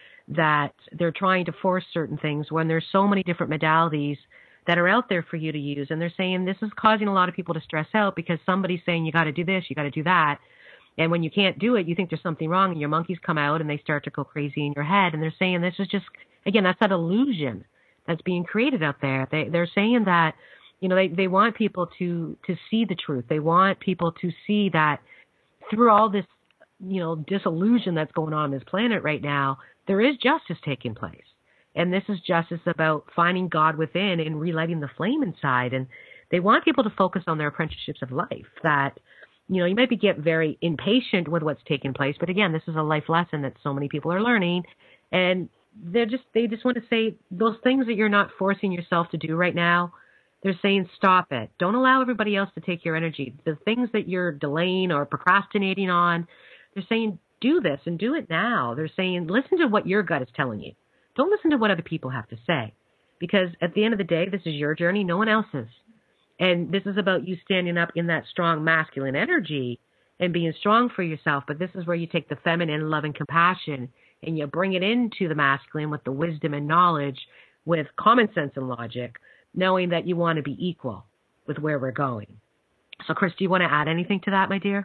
That they're trying to force certain things when there's so many different modalities that are out there for you to use. And they're saying this is causing a lot of people to stress out, because somebody's saying you got to do this, you got to do that. And when you can't do it, you think there's something wrong, and your monkeys come out and they start to go crazy in your head. And they're saying this is just, again, that's that illusion that's being created out there. They, they're saying that, you know, they, they want people to, to see the truth. They want people to see that through all this, you know, disillusion that's going on on this planet right now, there is justice taking place. And this is justice about finding God within and relighting the flame inside. And they want people to focus on their apprenticeships of life, that, you know, you might be get very impatient with what's taking place, but again, this is a life lesson that so many people are learning. And they're just, they just want to say those things that you're not forcing yourself to do right now. They're saying, stop it. Don't allow everybody else to take your energy. The things that you're delaying or procrastinating on, they're saying, do this and do it now. They're saying, listen to what your gut is telling you. Don't listen to what other people have to say, because at the end of the day, this is your journey, no one else's. And this is about you standing up in that strong masculine energy and being strong for yourself. But this is where you take the feminine love and compassion and you bring it into the masculine with the wisdom and knowledge, with common sense and logic, knowing that you want to be equal with where we're going. So, Chris, do you want to add anything to that, my dear?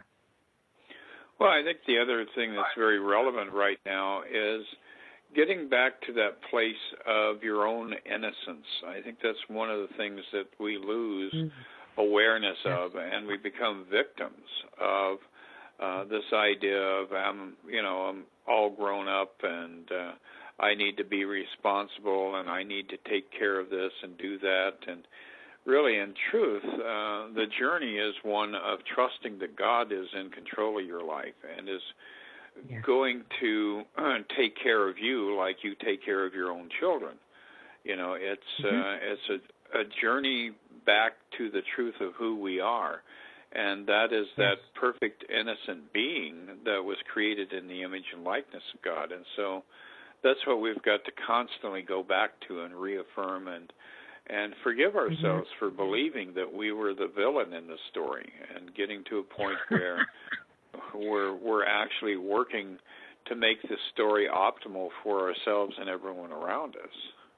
Well, I think the other thing that's very relevant right now is getting back to that place of your own innocence. I think that's one of the things that we lose mm-hmm. awareness of, and we become victims of uh, this idea of, I'm, you know, I'm all grown up and uh, I need to be responsible and I need to take care of this and do that. And really, in truth, uh, the journey is one of trusting that God is in control of your life and is yeah. going to uh, take care of you like you take care of your own children. You know, it's mm-hmm. uh, it's a, a journey back to the truth of who we are, and that is yes. that perfect, innocent being that was created in the image and likeness of God. And so that's what we've got to constantly go back to and reaffirm and and forgive ourselves mm-hmm. for believing that we were the villain in the story, and getting to a point where We're we're actually working to make this story optimal for ourselves and everyone around us.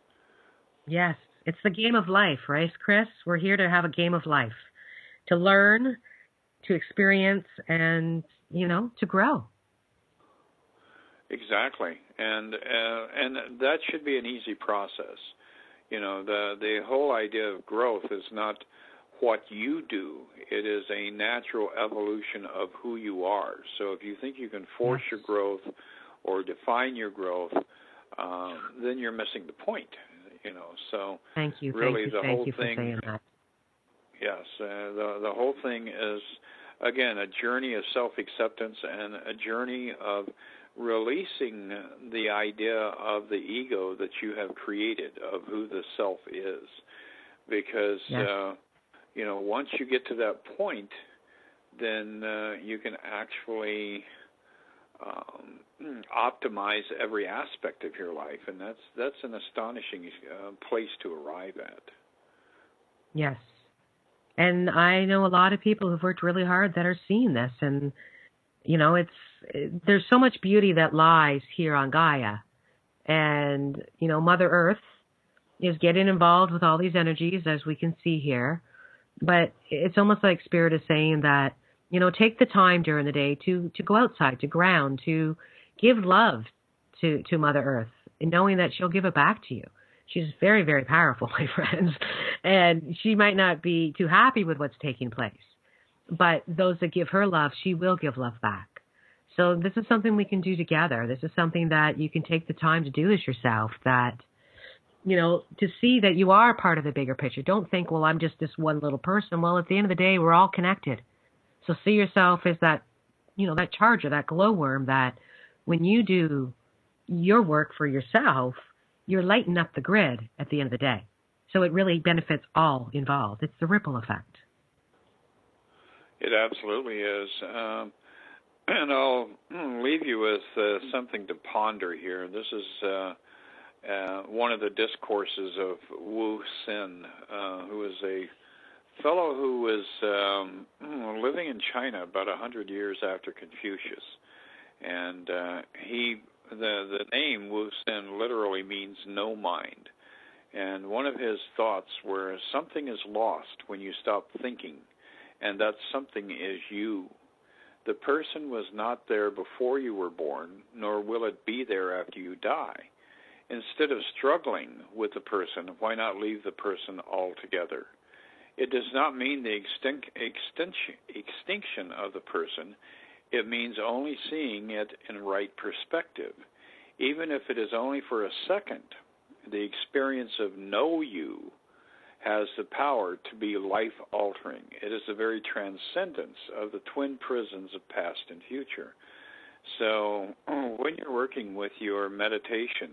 Yes, it's the game of life, right, Chris? We're here to have a game of life, to learn, to experience, and, you know, to grow. Exactly, and uh, and that should be an easy process. You know, the the whole idea of growth is not what you do. It is a natural evolution of who you are. So if you think you can force yes. your growth or define your growth, um, then you're missing the point. You know, so thank you. Really, thank you. the thank whole you for thing. Saying that. Yes, uh, the the whole thing is again, a journey of self-acceptance and a journey of releasing the idea of the ego that you have created of who the self is. Because, yes. uh, you know, once you get to that point, then uh, you can actually um, optimize every aspect of your life, and that's that's an astonishing uh, place to arrive at. Yes. And I know a lot of people who've worked really hard that are seeing this, and you know, it's it, there's so much beauty that lies here on Gaia, and you know, Mother Earth is getting involved with all these energies, as we can see here. But it's almost like Spirit is saying that, you know, take the time during the day to to go outside, to ground, to give love to to Mother Earth, and knowing that she'll give it back to you. She's very, very powerful, my friends, and she might not be too happy with what's taking place. But those that give her love, she will give love back. So this is something we can do together. This is something that you can take the time to do this yourself, that, you know, to see that you are part of the bigger picture. Don't think, well, I'm just this one little person. Well, at the end of the day, we're all connected. So see yourself as that, you know, that charger, that glowworm, that when you do your work for yourself, you're lighting up the grid at the end of the day. So it really benefits all involved. It's the ripple effect. It absolutely is. Um, and I'll leave you with uh, something to ponder here. This is uh, uh, one of the discourses of Wu Xin, uh, who is a fellow who was um, living in China about a hundred years after Confucius. And uh, he, the, the name Wu Xin literally means no mind. And one of his thoughts were, something is lost when you stop thinking, and that something is you. The person was not there before you were born, nor will it be there after you die. Instead of struggling with the person, why not leave the person altogether? It does not mean the extinct, extinction, extinction of the person. It means only seeing it in right perspective. Even if it is only for a second, the experience of know you has the power to be life-altering. It is the very transcendence of the twin prisons of past and future. So when you're working with your meditation,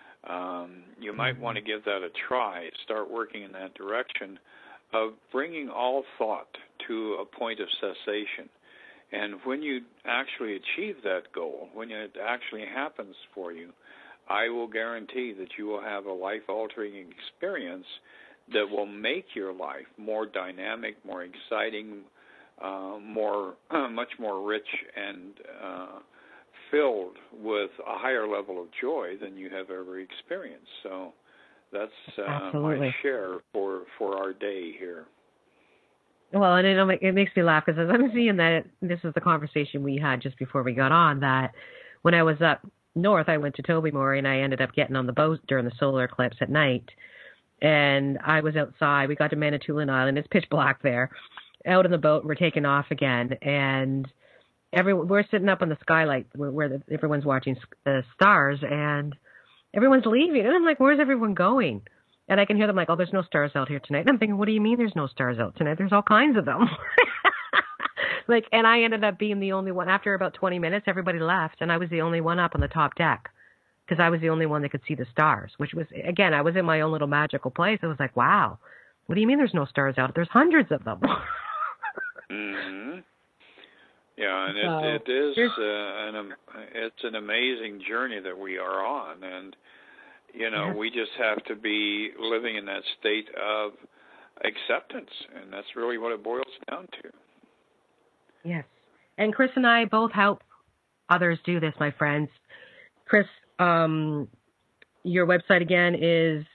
um, you might want to give that a try. Start working in that direction of bringing all thought to a point of cessation. And when you actually achieve that goal, when it actually happens for you, I will guarantee that you will have a life-altering experience that will make your life more dynamic, more exciting, uh, more, uh, much more rich and uh, filled with a higher level of joy than you have ever experienced. So that's uh, my share for, for our day here. Well, and it, it makes me laugh because as I'm seeing that, this is the conversation we had just before we got on, that when I was up north, I went to Tobermory and I ended up getting on the boat during the solar eclipse at night. And I was outside. We got to Manitoulin Island. It's pitch black there. Out on the boat, we're taking off again. And everyone, we're sitting up on the skylight where, where the, everyone's watching uh, stars, and everyone's leaving. And I'm like, where's everyone going? And I can hear them like, oh, there's no stars out here tonight. And I'm thinking, what do you mean there's no stars out tonight? There's all kinds of them. Like, and I ended up being the only one. After about twenty minutes, everybody left, and I was the only one up on the top deck because I was the only one that could see the stars, which was, again, I was in my own little magical place. I was like, wow, what do you mean there's no stars out? There's hundreds of them. Mm-hmm. Yeah, and so, it, it is uh, an it's an amazing journey that we are on, and you know yeah. we just have to be living in that state of acceptance, and that's really what it boils down to. Yes, and Chris and I both help others do this, my friends. Chris, um, your website again is?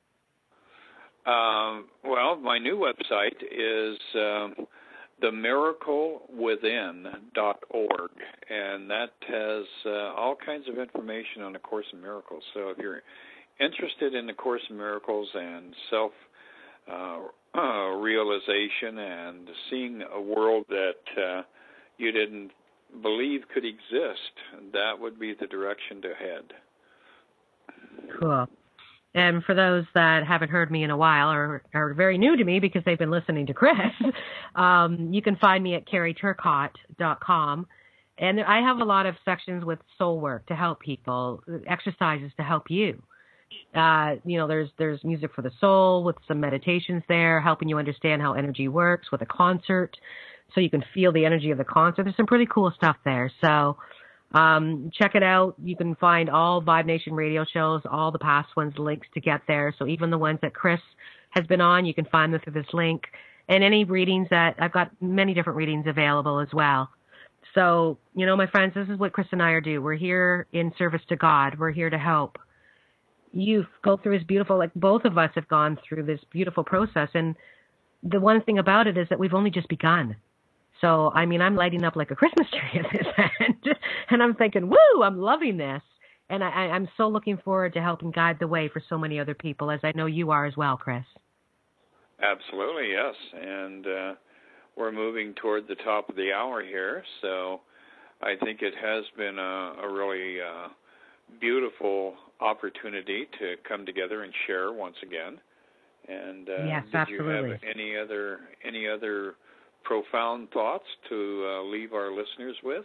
Um, well, my new website is um, the miracle within dot org, and that has uh, all kinds of information on the Course in Miracles. So if you're interested in the Course in Miracles and self uh, uh, realization and seeing a world that uh, you didn't believe could exist, that would be the direction to head. Cool. And for those that haven't heard me in a while or are very new to me because they've been listening to Chris, um, you can find me at carrie turcott dot com. And I have a lot of sections with soul work to help people, exercises to help you. Uh, you know, there's there's music for the soul with some meditations there, helping you understand how energy works with a concert so you can feel the energy of the concert. There's some pretty cool stuff there. So um, check it out. You can find all Vibe Nation radio shows, all the past ones, links to get there. So even the ones that Chris has been on, you can find them through this link. And any readings that I've got many different readings available as well. So, you know, my friends, this is what Chris and I are doing. We're here in service to God. We're here to help you go through this beautiful, like both of us have gone through this beautiful process. And the one thing about it is that we've only just begun. So, I mean, I'm lighting up like a Christmas tree at this end. And I'm thinking, woo, I'm loving this. And I, I'm so looking forward to helping guide the way for so many other people, as I know you are as well, Chris. Absolutely, yes. And uh, we're moving toward the top of the hour here. So I think it has been a, a really uh, beautiful opportunity to come together and share once again. And uh, yes, did absolutely. you have any other any other profound thoughts to uh, leave our listeners with?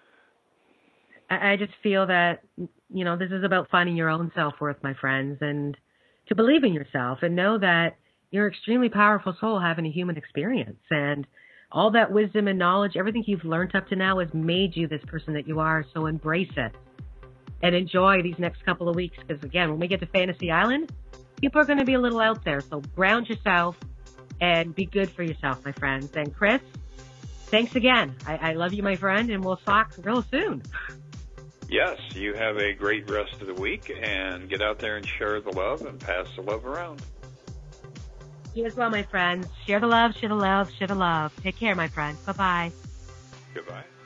I just feel that, you know, this is about finding your own self-worth, my friends, and to believe in yourself and know that you're an extremely powerful soul having a human experience. And all that wisdom and knowledge, everything you've learned up to now has made you this person that you are. So embrace it and enjoy these next couple of weeks. Because, again, when we get to Fantasy Island, people are going to be a little out there. So ground yourself and be good for yourself, my friends. And Chris, thanks again. I, I love you, my friend, and we'll talk real soon. Yes, you have a great rest of the week, and get out there and share the love and pass the love around. You as well, my friends. Share the love, share the love, share the love. Take care, my friend. Bye-bye. Goodbye.